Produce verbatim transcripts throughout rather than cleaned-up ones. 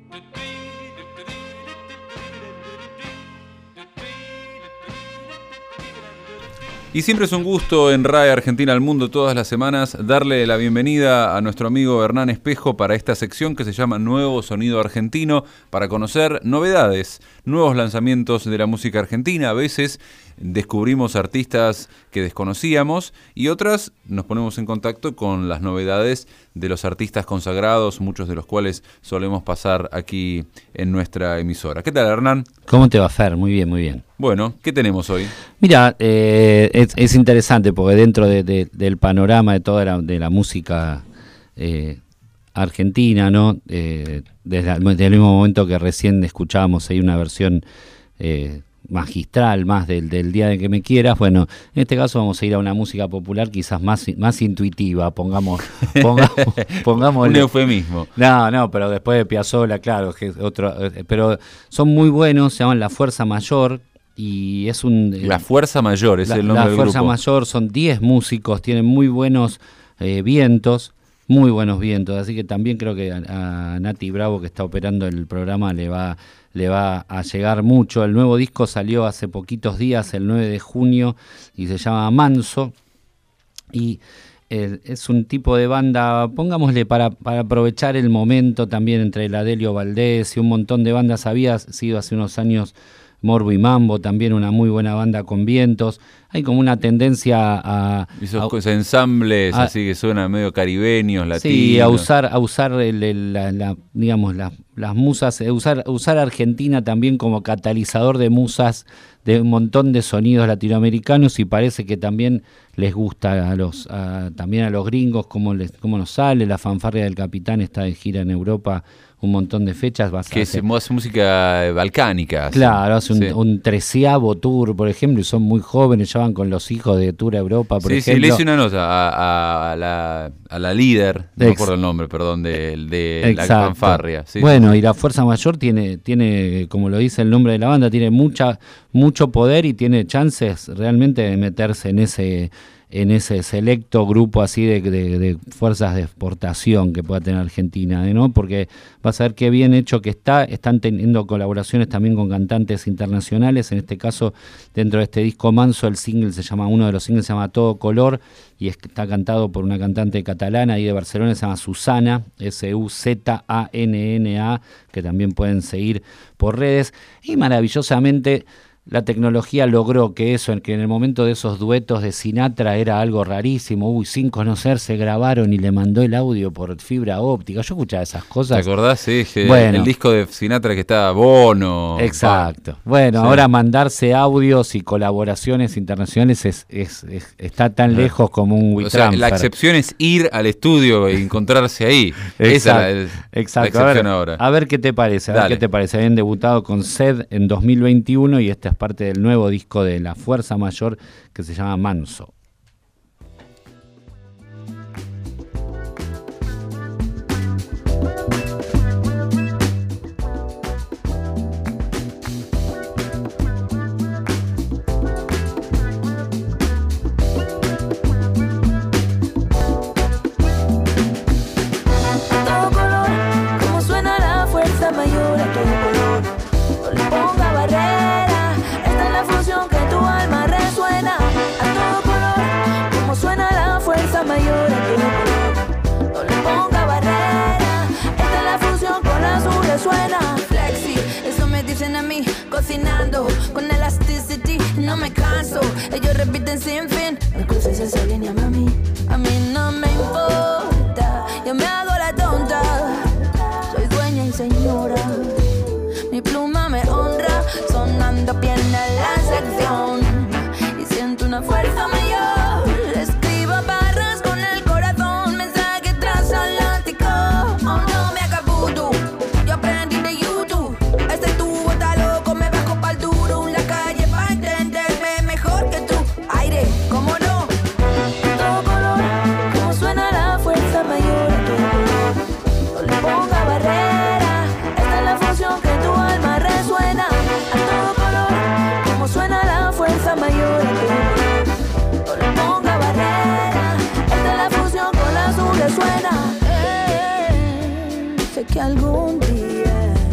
Y siempre es un gusto en R A E Argentina al Mundo todas las semanas darle la bienvenida a nuestro amigo Hernán Espejo para esta sección que se llama Nuevo Sonido Argentino, para conocer novedades, nuevos lanzamientos de la música argentina. A veces descubrimos artistas que desconocíamos y otras nos ponemos en contacto con las novedades de los artistas consagrados, muchos de los cuales solemos pasar aquí en nuestra emisora. ¿Qué tal, Hernán? ¿Cómo te va, Fer? Muy bien, muy bien. Bueno, ¿qué tenemos hoy? Mira, eh, es, es interesante porque dentro de, de, del panorama de toda la, de la música eh, argentina, ¿no? Eh, desde, desde el mismo momento que recién escuchábamos ahí una versión eh, magistral, más del, del Día de que me quieras, bueno, en este caso vamos a ir a una música popular quizás más, más intuitiva, pongamos, pongamos, pongamos un eufemismo. No, no, pero después de Piazzolla, claro, que otro, pero son muy buenos, se llaman La Fuerza Mayor. Y es un... La Fuerza Mayor es la, el nombre del grupo. La Fuerza Mayor, son diez músicos, tienen muy buenos eh, vientos, muy buenos vientos, así que también creo que a, a Nati Bravo, que está operando el programa, le va, le va a llegar mucho. El nuevo disco salió hace poquitos días, el nueve de junio, y se llama Manso, y eh, es un tipo de banda, pongámosle, para, para aprovechar el momento también entre el Adelio Valdés y un montón de bandas. Había sido hace unos años Morbo y Mambo, también una muy buena banda con vientos. Hay como una tendencia a... Esos a, ensambles a, así que suenan medio caribeños, latinos. Sí, a usar, a usar el, el, la, la, digamos, la, las musas, usar, usar Argentina también como catalizador de musas de un montón de sonidos latinoamericanos, y parece que también les gusta a los a, también a los gringos cómo, les, cómo nos sale. La Fanfarria del Capitán está de gira en Europa un montón de fechas. Vas que hace, se hace música balcánica. Claro, hace un, sí. un treceavo tour, por ejemplo, y son muy jóvenes, ya van con los hijos de Tour Europa, por sí, ejemplo. Sí, le hice una nota a, a, la, a la líder, no me acuerdo el nombre, perdón, de, de la Fanfarria. Sí, bueno, sí. Y la Fuerza Mayor tiene, tiene, como lo dice el nombre de la banda, tiene mucha, mucho poder y tiene chances realmente de meterse en ese... en ese selecto grupo así de, de, de fuerzas de exportación que pueda tener Argentina, ¿no? Porque vas a ver qué bien hecho que está. Están teniendo colaboraciones también con cantantes internacionales. En este caso, dentro de este disco Manso, el single se llama, uno de los singles se llama Todo Color, y está cantado por una cantante catalana ahí de Barcelona, se llama Susana, S U Z A N N A, que también pueden seguir por redes. Y maravillosamente la tecnología logró que eso, en que en el momento de esos duetos de Sinatra era algo rarísimo. Uy, sin conocer se grabaron y le mandó el audio por fibra óptica. Yo escuchaba esas cosas. ¿Te acordás? Sí, que bueno, el disco de Sinatra que estaba Bono. Exacto. Pa. Bueno, sí. Ahora mandarse audios y colaboraciones internacionales es, es, es está tan ah. lejos como un WeTransfer. O sea, la excepción es ir al estudio e encontrarse ahí. Esa es la, Exacto. la excepción a ver, ahora. A ver qué te parece. A Dale. ver qué te parece. Habían debutado con Sed en dos mil veintiuno y esta es parte del nuevo disco de La Fuerza Mayor que se llama Manso. Cocinando con elasticity, no me canso. Ellos repiten sin fin. Me cruces esa línea, mami. A mí no me importa. Yo me hago la tonta. Soy dueña y señora. Mi pluma me honra. Sonando bien en la sección. Y siento una fuerza mayor. Escribo barras con el corazón. Mensaje transatlántico. Oh, no me acabuto. Yo aprendí de YouTube. Este tubo está loco. Me bajo pa'l duro. La calle pa' entenderme mejor que tú. Aire, ¿cómo no? Todo color. Como suena la fuerza mayor. Todo color. No le ponga barrera. Esta es la función que tu alma resuena. A todo color. Como suena la fuerza mayor. No le ponga barrera. Esta es la fusión con la azul resuena. Eh, sé que algún día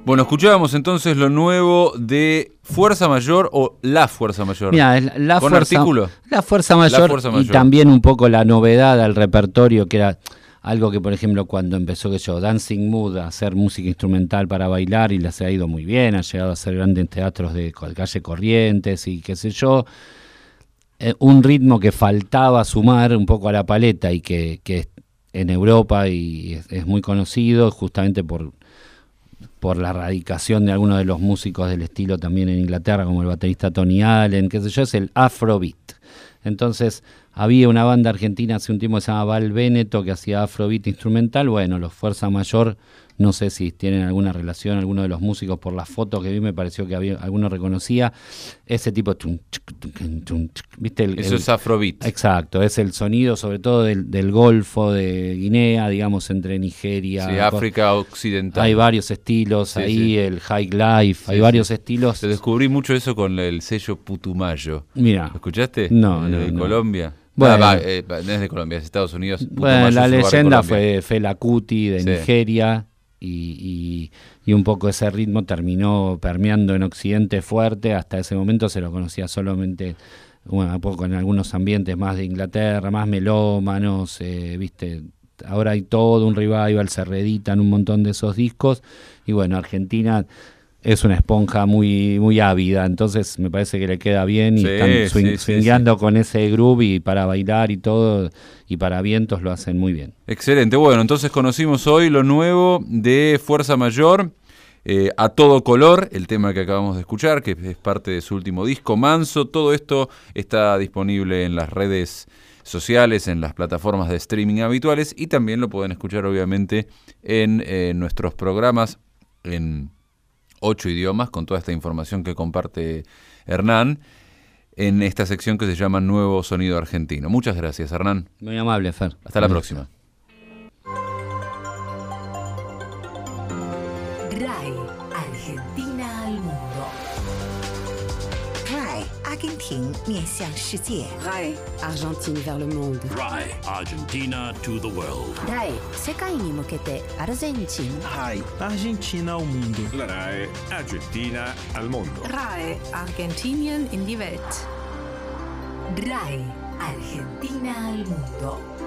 Bueno, escuchábamos entonces lo nuevo de Fuerza Mayor o La Fuerza Mayor. Mira, es la ¿Con fuerza, artículo? La Fuerza Mayor, La Fuerza Mayor. Y también un poco la novedad al repertorio, que era algo que, por ejemplo, cuando empezó que yo, Dancing Mood, a hacer música instrumental para bailar, y les ha ido muy bien, ha llegado a hacer grandes teatros de calle Corrientes y qué sé yo, eh, un ritmo que faltaba sumar un poco a la paleta y que, que en Europa y es, es muy conocido justamente por... por la radicación de algunos de los músicos del estilo también en Inglaterra, como el baterista Tony Allen, qué sé yo, es el Afrobeat. Entonces, había una banda argentina hace un tiempo que se llama Val Veneto, que hacía Afrobeat instrumental. Bueno, los Fuerza Mayor, no sé si tienen alguna relación, alguno de los músicos, por las fotos que vi, me pareció que había alguno reconocía ese tipo, ¿viste? El, Eso el, es Afrobeat. Exacto, es el sonido sobre todo del, del Golfo de Guinea, digamos, entre Nigeria. Sí, África Occidental. Hay varios estilos, sí, ahí sí. El High Life, sí, hay varios sí. estilos. Te descubrí mucho eso con el sello Putumayo. Mira. ¿Lo escuchaste? No, el no. De no. Colombia. Bueno, ah, va, eh, no es de Colombia, es de Estados Unidos. Bueno, Putumayo la leyenda de fue Fela Kuti de sí. Nigeria. Y, y, y un poco ese ritmo terminó permeando en Occidente fuerte. Hasta ese momento se lo conocía solamente, bueno, un poco en algunos ambientes más de Inglaterra, más melómanos, eh, viste. Ahora hay todo un revival, se reeditan un montón de esos discos. Y bueno, Argentina es una esponja muy muy ávida, entonces me parece que le queda bien y sí, están swing, sí, swingueando sí, sí. con ese groove, y para bailar y todo, y para vientos lo hacen muy bien. Excelente, bueno, entonces conocimos hoy lo nuevo de Fuerza Mayor, eh, A Todo Color, el tema que acabamos de escuchar, que es parte de su último disco, Manso. Todo esto está disponible en las redes sociales, en las plataformas de streaming habituales, y también lo pueden escuchar obviamente en eh, nuestros programas en ocho idiomas, con toda esta información que comparte Hernán en esta sección que se llama Nuevo Sonido Argentino. Muchas gracias, Hernán. Muy amable, Fer. Hasta la próxima. RAI, Argentina al mundo. RAI, Argentina 面向世界。 RAI, Argentine vers le monde. RAI, Argentina to the world. RAI, 世界に向けてアルゼンチン。 RAI, Argentina al mundo. La RAI, Argentina al mundo. RAI, Argentinien in die Welt. RAI, Argentina al mundo.